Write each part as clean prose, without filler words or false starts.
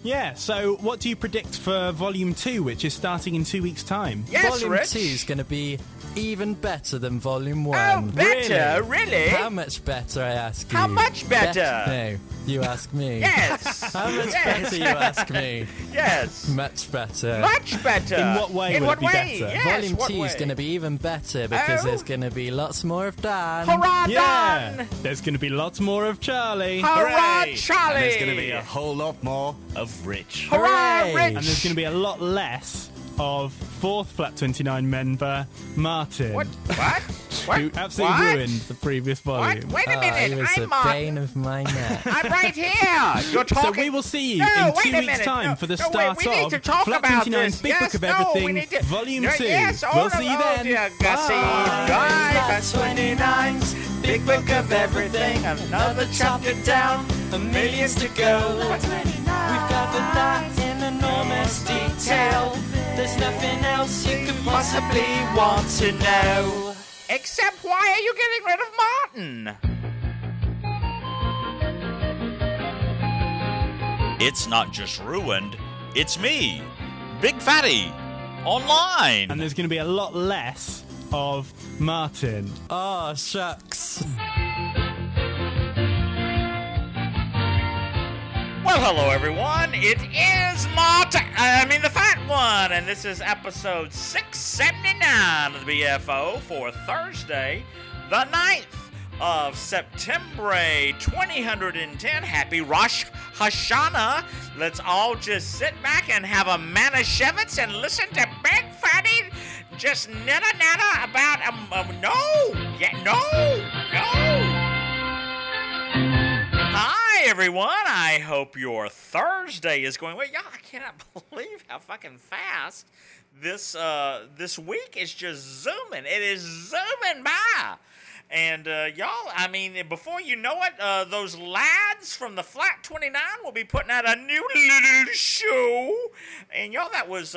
Yeah, so what do you predict for Volume 2, which is starting in 2 weeks' time? Yes, Volume Rich. 2 is going to be even better than Volume 1. Oh, better? Really? How much better, I ask you? How much better? No, you ask me. Yes. How much Yes. better, you ask me? Yes. Much better. Much better. In what way In would what it be way? better? Yes, Volume what 2 is way? going to be even better because Oh. there's going to be lots more of Dan. Hurrah, Yeah, Dan! there's going to be lots more of Charlie. Hurrah, Hooray! Charlie! And there's going to be a whole lot more of Rich. Hurrah, Hooray! Rich! And there's going to be a lot less of fourth Flat 29 member, Martin. What? What? What? Who absolutely What? ruined the previous What? volume. Wait a Oh, minute. he was I'm the Martin. bane of my neck. I'm right here. You're talking. So we will see you No, in wait 2 a weeks' minute. time No, for the no, wait, start we need of to talk Flat about 29's this. Big Yes, Book of no, Everything, we need to- Volume No, 2. yes, we'll oh, see you oh, then. dear Gussie. Bye. Bye. 29's Big Book of Everything. Another chapter down, a millions to go. We've covered that in enormous detail. There's nothing else you could possibly want to know. Except, why are you getting rid of Martin? It's not just ruined, it's me, Big Fatty, online. And there's going to be a lot less of Martin. Oh, shucks. Well, hello, everyone. It is the Fat One, and this is episode 679 of the BFO for Thursday, the 9th of September 2010. Happy Rosh Hashanah. Let's all just sit back and have a Manischewitz and listen to Big Fatty just natter about, no. Hi, everyone. I hope your Thursday is going well. Y'all, I cannot believe how fucking fast this week is just zooming. It is zooming by. And, y'all, I mean, before you know it, those lads from the Flat 29 will be putting out a new little show. And, y'all, that was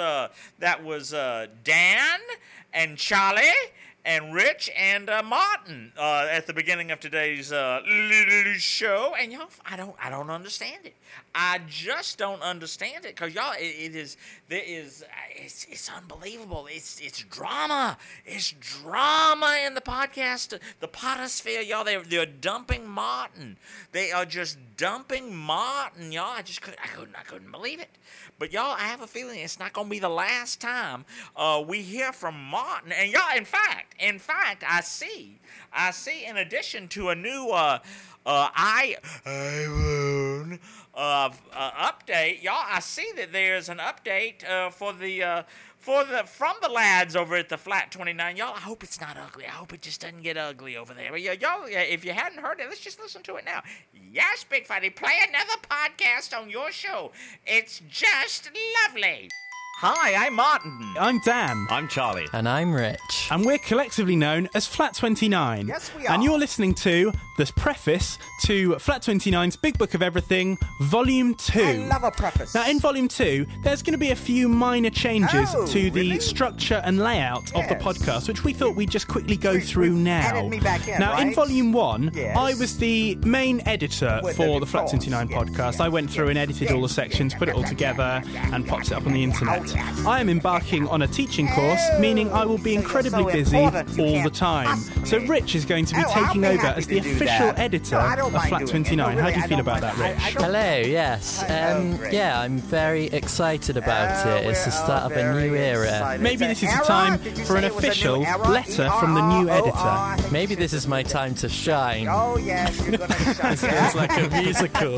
Dan and Charlie and Rich and Martin at the beginning of today's little show. And, y'all, I don't understand it. I just don't understand it, because y'all, it's unbelievable. It's drama. It's drama in the podcast, the potosphere, y'all. They're dumping Martin. They are just dumping Martin, y'all. I couldn't believe it. But y'all, I have a feeling it's not gonna be the last time we hear from Martin. And y'all, in fact, I see. In addition to a new iPhone update, y'all, I see that there's an update from the lads over at the Flat 29. Y'all, I hope it's not ugly. I hope it just doesn't get ugly over there. But y'all, if you hadn't heard it, let's just listen to it now. Yes, Big Fatty, play another podcast on your show. It's just lovely. Hi, I'm Martin. I'm Dan. I'm Charlie. And I'm Rich. And we're collectively known as Flat 29. Yes, we are. And you're listening to the preface to Flat 29's Big Book of Everything, Volume 2. I love a preface. Now, in Volume 2, there's going to be a few minor changes Oh, to the really? structure and layout of the Yes. podcast, which we thought we'd just quickly go through now. added me back in, now, in right? Volume 1, Yes. I was the main editor Well, for the of Flat course. 29 Yes, podcast. yes, I went through and edited all the sections, put it all together, and popped it up on the internet. I am embarking on a teaching course, meaning I will be so you're incredibly so busy important, you all the can't time. possibly- So Rich is going to be Oh, I'll taking be over happy as to the do official that. editor No, I don't of mind Flat doing it. 29. No, How do really, you I feel don't about that, mind. Rich? I don't- Hello, yes. great. Yeah, I'm very excited about it. It's the start of a new era. Maybe this is the Error? time Did you for an say it was a new official error? letter from the new editor. I think Maybe you this should is my do time to shine. that. Oh, yes, you're going to shine. It's like a musical.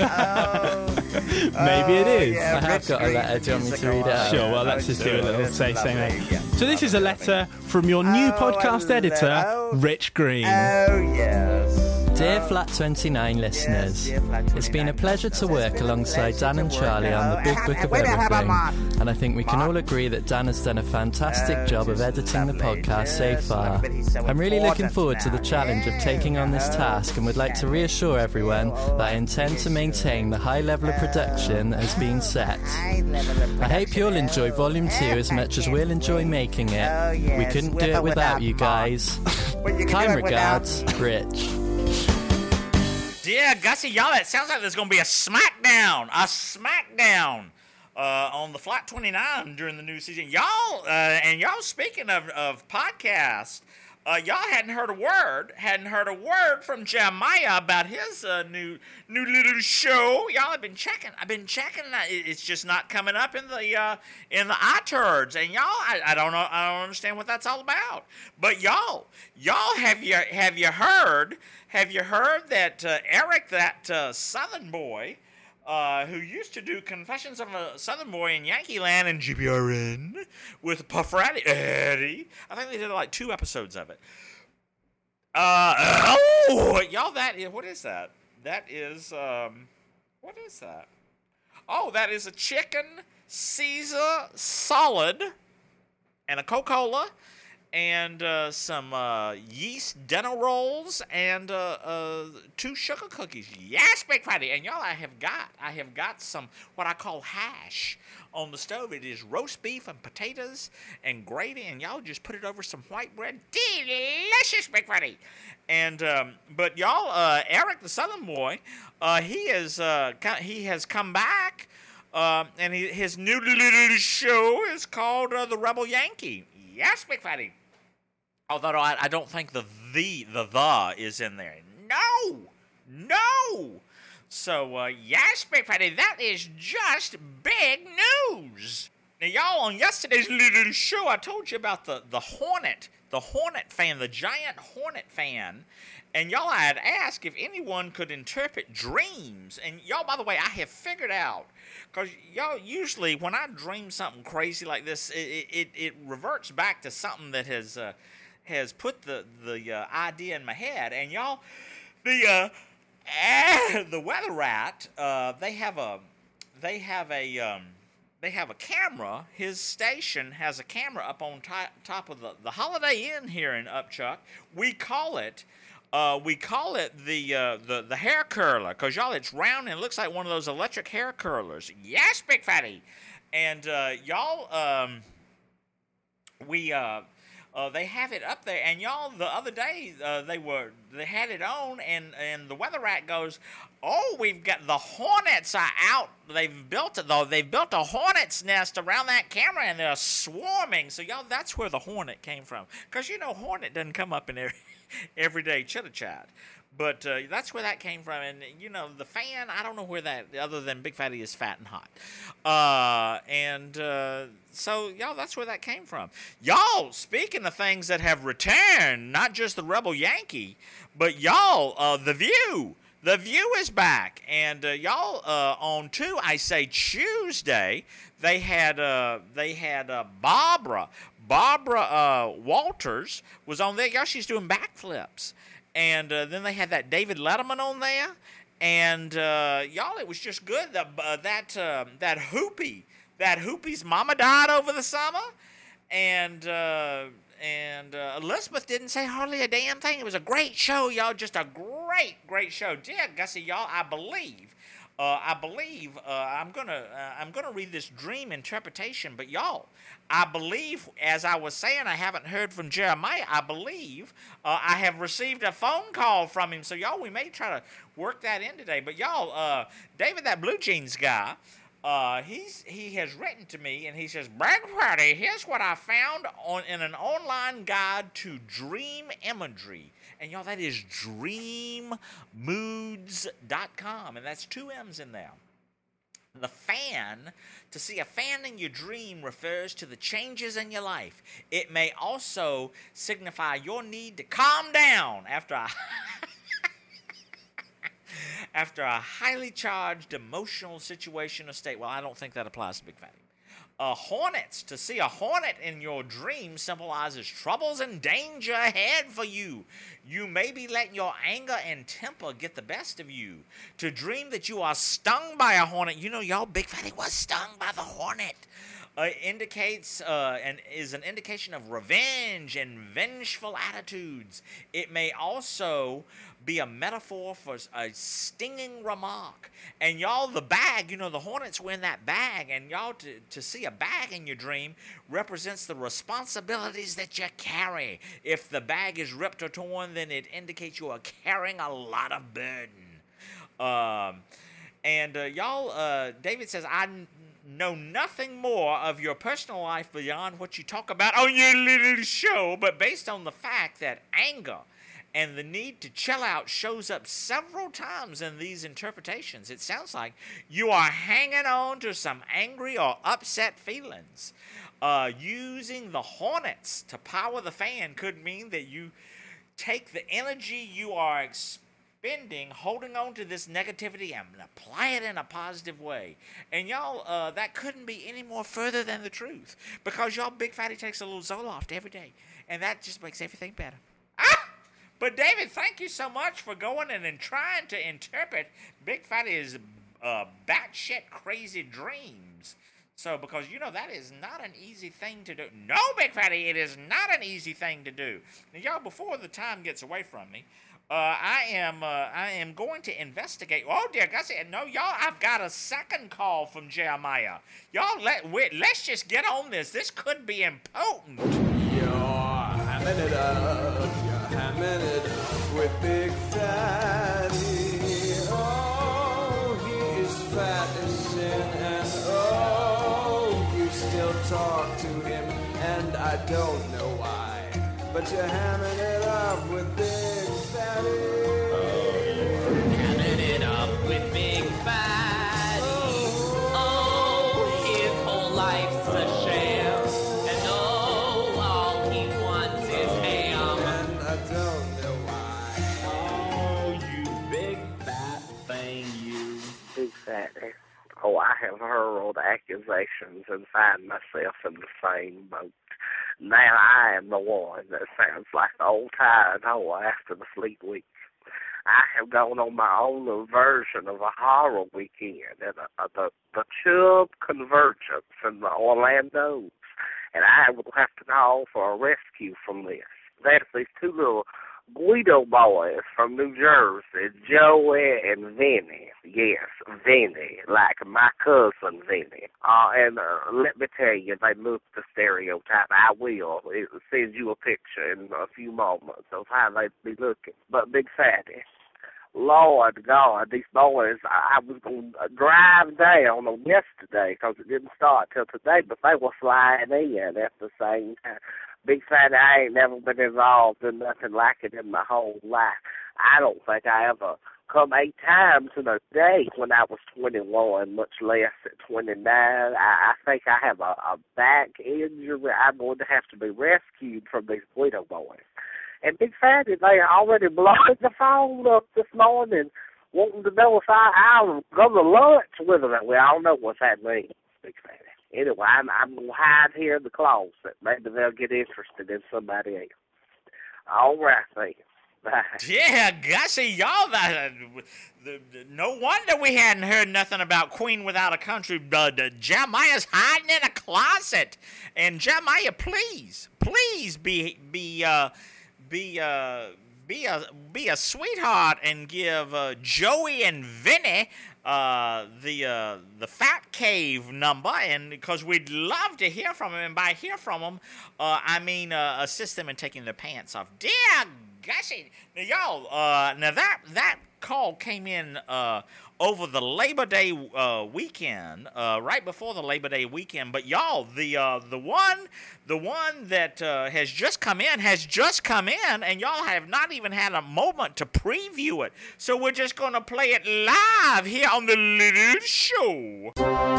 Maybe it is. yeah, I have Rich got a letter. Do you want me to read it out? Sure, well, let's just do a little That's say lovely. mate. Yeah. So this is a letter from your new podcast I editor, love- Rich Green. Oh, yes. Dear Flat 29 listeners, dear Flat 29 it's been a pleasure to work alongside Dan and Charlie on the Big Book of Wait a minute, how about Everything, Martin? and I think we can all agree that Dan has done a fantastic job of editing the podcast so far. I'm really looking forward to the challenge of taking on this task and would like to reassure everyone that I intend to maintain the high level of production that has been set. I hope you'll enjoy Volume 2 as much as we'll enjoy making it. We couldn't do it without you guys. Well, you can Kind do it without- regards, Rich. Dear Gussie, y'all, it sounds like there's going to be a smackdown on the Flat 29 during the new season. Y'all, speaking of podcasts, y'all hadn't heard a word from Jeremiah about his new little show. Y'all have been checking. I've been checking. It's just not coming up in the iTunes. And y'all, I don't know. I don't understand what that's all about. But y'all, have you heard that Eric, that Southern boy, who used to do Confessions of a Southern Boy in Yankee Land and GBRN with Puff Eddie. I think they did like 2 episodes of it. Y'all, what is that? That is, what is that? Oh, that is a chicken Caesar solid and a Coca-Cola and some yeast dinner rolls and 2 sugar cookies. Yes, Big Fatty. And y'all, I have got some what I call hash on the stove. It is roast beef and potatoes and gravy, and y'all just put it over some white bread. Delicious, Big Fatty. And but y'all, Eric the Southern Boy, he has come back, and his new little show is called The Rebel Yankee. Yes, Big Fatty. Although I don't think the is in there. No. So, yes, Big Fatty, that is just big news. Now, y'all, on yesterday's little show, I told you about the Hornet fan, the giant Hornet fan. And y'all, I had asked if anyone could interpret dreams. And y'all, by the way, I have figured out, because y'all, usually when I dream something crazy like this, it reverts back to something that has put the idea in my head. And y'all, the Weather Rat, they have a camera. His station has a camera up on top of the Holiday Inn here in Upchuck. We call it the hair curler, because y'all, it's round and it looks like one of those electric hair curlers. Yes, Big Fatty. And y'all, they have it up there, and y'all, the other day they had it on, and the Weather Rat goes, "Oh, we've got the Hornets are out. They've built a hornet's nest around that camera, and they're swarming." So y'all, that's where the Hornet came from, because Hornet doesn't come up in everyday chitter chat. But that's where that came from. And, the fan, I don't know where that, other than Big Fatty is fat and hot. So, y'all, that's where that came from. Y'all, speaking of things that have returned, not just the Rebel Yankee, but y'all, The View. The View is back. And, y'all, on Tuesday, they had Barbara Walters was on there. Y'all, she's doing backflips. And then they had that David Letterman on there, and y'all, it was just good. That Hoopie's mama died over the summer, and Elizabeth didn't say hardly a damn thing. It was a great show, y'all. Just a great show. Dear Gussie, y'all, I believe I'm gonna read this dream interpretation, but y'all, I believe, as I was saying, I haven't heard from Jeremiah. I believe I have received a phone call from him. So y'all, we may try to work that in today. But y'all, David, that Blue Jeans guy, he has written to me, and he says, "Bragg Party, here's what I found in an online guide to dream imagery." And y'all, that is dreammoods.com, and that's 2 M's in there. The fan, to see a fan in your dream refers to the changes in your life. It may also signify your need to calm down after a highly charged emotional situation or state. Well, I don't think that applies to Big Fatty. Hornets. To see a hornet in your dream symbolizes troubles and danger ahead for you. You may be letting your anger and temper get the best of you. To dream that you are stung by a hornet, y'all, Big Fatty was stung by the hornet. Indicates and is an indication of revenge and vengeful attitudes. It may also be a metaphor for a stinging remark. And y'all, the bag, the hornets were in that bag, and y'all, to see a bag in your dream represents the responsibilities that you carry. If the bag is ripped or torn, then it indicates you are carrying a lot of burden. And y'all, David says, I know nothing more of your personal life beyond what you talk about on your little show, but based on the fact that anger and the need to chill out shows up several times in these interpretations, it sounds like you are hanging on to some angry or upset feelings. Using the Hornets to power the fan could mean that you take the energy you are expending, holding on to this negativity, and apply it in a positive way. And y'all, that couldn't be any more further than the truth, because y'all, Big Fatty takes a little Zoloft every day, and that just makes everything better. But David, thank you so much for going in and trying to interpret Big Fatty's batshit crazy dreams. So, because, that is not an easy thing to do. No, Big Fatty, it is not an easy thing to do. Now, y'all, before the time gets away from me, I am going to investigate. Oh, dear Gussie, no, y'all, I've got a second call from Jeremiah. Y'all, let's just get on this. This could be important. You're hamming it up. You're hamming it up with Big Fatty. Oh, he is fat as sin, and still talk to him, and I don't know why, but you're hamming it up with Big Fatty. Oh, hamming it up with Big Fatty. Oh, his whole life's a sham, and all he wants is ham, and I don't know why. Oh, you big fat thing, you. Big Fatty. Oh, I have hurled accusations and find myself in the same boat. Now I am the one that sounds like the old-tired hoe after the Fleet Week. I have gone on my own little version of a horror weekend at the Chubb Convergence in the Orlando's, and I will have to call for a rescue from this. There's these two little Guido boys from New Jersey, Joey and Vinny. Yes, Vinny, like my cousin Vinny. And let me tell you, they look the stereotype. I will send you a picture in a few moments of how they be looking. But Big Fatty, Lord God, these boys, I was going to drive down on yesterday because it didn't start till today, but they were flying in at the same time. Big Fatty, I ain't never been involved in nothing like it in my whole life. I don't think I ever come 8 times in a day when I was 21, much less at 29. I think I have a back injury. I'm going to have to be rescued from these Guido boys. And Big Fatty, they already blowing the phone up this morning, wanting to know if I'll go to lunch with them. Well, I don't know what that means, Big Fatty. Anyway, I'm going to hide here in the closet. Maybe they'll get interested in somebody else. All right, then. Bye. Yeah, Gussie, y'all, no wonder we hadn't heard nothing about Queen Without a Country. Jeremiah's hiding in a closet. And Jeremiah, please be a sweetheart and give Joey and Vinny the Fat Cave number, and because we'd love to hear from them, and by hear from them, I mean assist them in taking their pants off. Dear Gussie, now y'all, now that call came in over the Labor Day weekend, right before the Labor Day weekend. But y'all, the one that has just come in, and y'all have not even had a moment to preview it. So we're just gonna play it live here on the Little Show.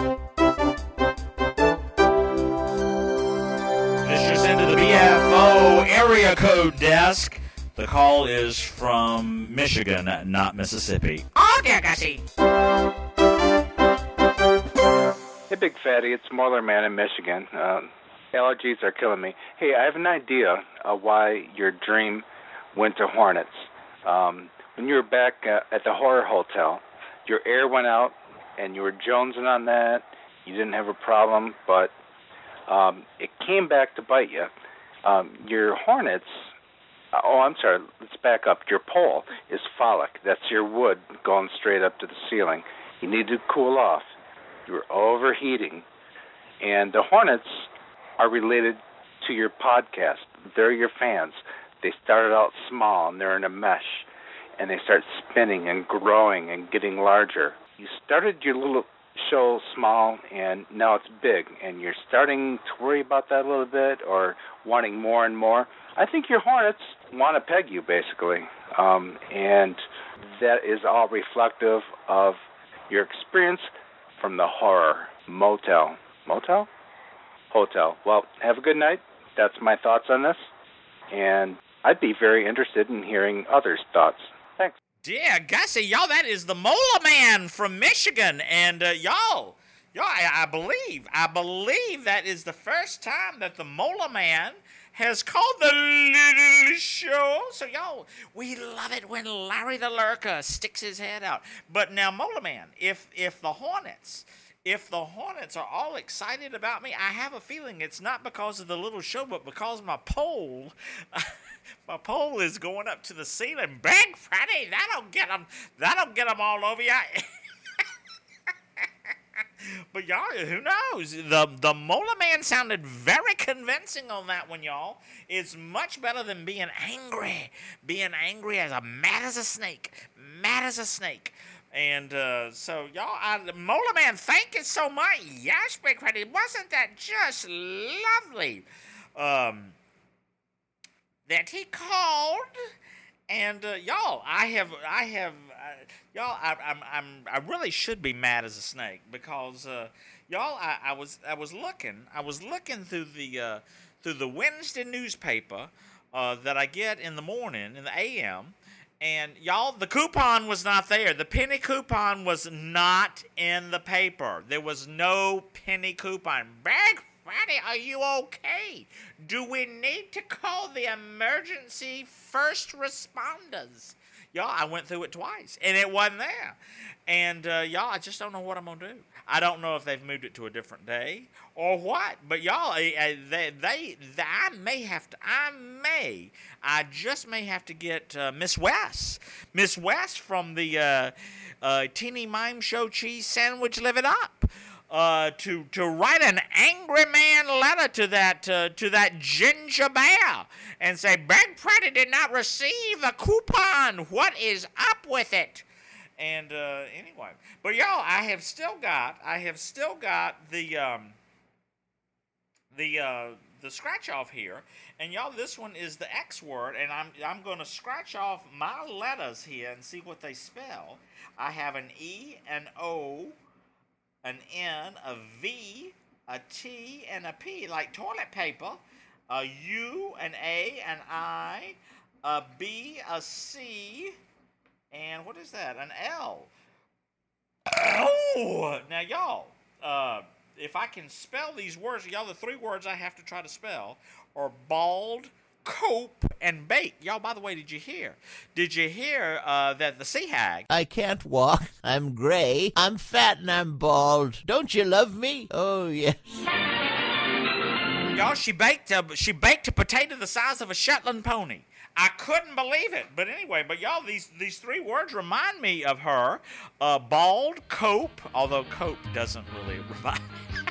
This just into the BFO area code desk. The call is from Michigan, not Mississippi. Oh, dear Gussie. Hey, Big Fatty, it's Moiler Man in Michigan. Allergies are killing me. Hey, I have an idea of why your dream went to Hornets. When you were back at the Horror Hotel, your air went out, and you were jonesing on that. You didn't have a problem, but it came back to bite you. Your Hornets... Oh, I'm sorry. Let's back up. Your pole is phallic. That's your wood going straight up to the ceiling. You need to cool off. You're overheating. And the Hornets are related to your podcast. They're your fans. They started out small, and they're in a mesh. and they start spinning and growing and getting larger. You started your little show small, and now it's big, and you're starting to worry about that a little bit or wanting more and more. I think your hornets want to peg you, basically, and that is all reflective of your experience from the horror motel. Motel? Hotel. Well, have a good night. That's my thoughts on this, and I'd be very interested in hearing others' thoughts. Thanks. Yeah, Gussie, y'all, that is the Mola Man from Michigan, and y'all, I believe that is the first time that the Mola Man has called the little show. So y'all, we love it when Larry the Lurker sticks his head out. But now, Mola Man, if the Hornets are all excited about me, I have a feeling it's not because of the little show, but because my pole. My pole is going up to the ceiling. Big Freddy, that'll get them all over you. But y'all, who knows? The Mola Man sounded very convincing on that one, y'all. It's much better than being angry. Being angry as mad as a snake. And so, y'all, Mola Man, thank you so much. Yes, Big Freddy, wasn't that just lovely? That he called, and y'all, I really should be mad as a snake because y'all, I was looking through the Wednesday newspaper that I get in the morning in the AM, and y'all, the coupon was not there. The penny coupon was not in the paper. There was no penny coupon. Big Freddy, are you okay? Do we need to call the emergency first responders? Y'all, I went through it twice, and it wasn't there. And, y'all, I just don't know what I'm going to do. I don't know if they've moved it to a different day or what. But, y'all, I just may have to get Miss West. Miss West from the Teeny Mime Show Cheese Sandwich Live It Up. To write an angry man letter to that ginger bear and say, Big Freddy did not receive a coupon. What is up with it? And anyway, but y'all, I have still got the scratch off here, and y'all, this one is the X word, and I'm going to scratch off my letters here and see what they spell. I have an E, an O, an N, a V, a T, and a P, like toilet paper, a U, an A, an I, a B, a C, and what is that? An L. Oh! Now, y'all, if I can spell these words, y'all, the three words I have to try to spell are bald, cope, and bake. Y'all, by the way, did you hear that the sea hag? I can't walk. I'm gray. I'm fat and I'm bald. Don't you love me? Oh, yes. Y'all, she baked a potato the size of a Shetland pony. I couldn't believe it. But anyway, y'all, these three words remind me of her. Bald, cope, although cope doesn't really remind me.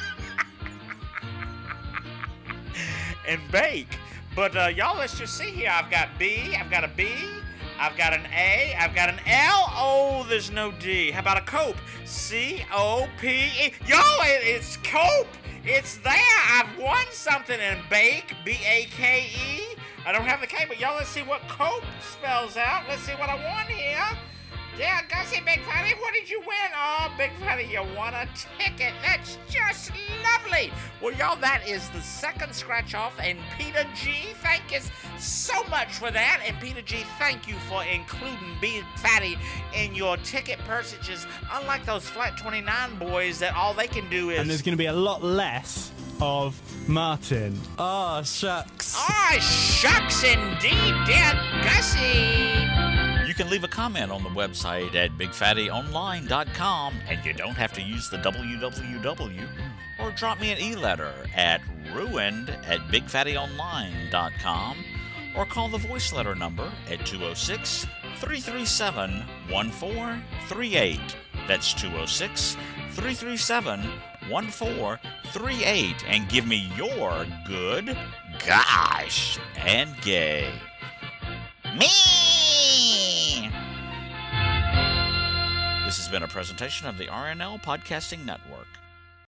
And bake. But, y'all, let's just see here. I've got B, I've got a B, I've got an A, I've got an L. Oh, there's no D. How about a cope? C-O-P-E. Y'all, it's cope. It's there. I've won something in bake, B-A-K-E. I don't have the K, but y'all, let's see what cope spells out. Let's see what I won here. Yeah, Gussie, Big Freddy, what did you win? Oh, Big Freddy, you won a ticket. That's just lovely. Well, y'all, that is the second scratch-off, and Peter G, thank you so much for that. And Peter G, thank you for including Big Freddy in your ticket purchases, unlike those Flat 29 boys that all they can do is... And there's going to be a lot less of Martin. Oh, shucks. Oh, shucks indeed, dear Gussie. You can leave a comment on the website at BigFattyOnline.com, and you don't have to use the www, or drop me an e-letter at ruined@BigFattyOnline.com, or call the voice letter number at 206-337-1438. That's 206-337-1438, and give me your good, gosh, and gay. Me! This has been a presentation of the RNL Podcasting Network.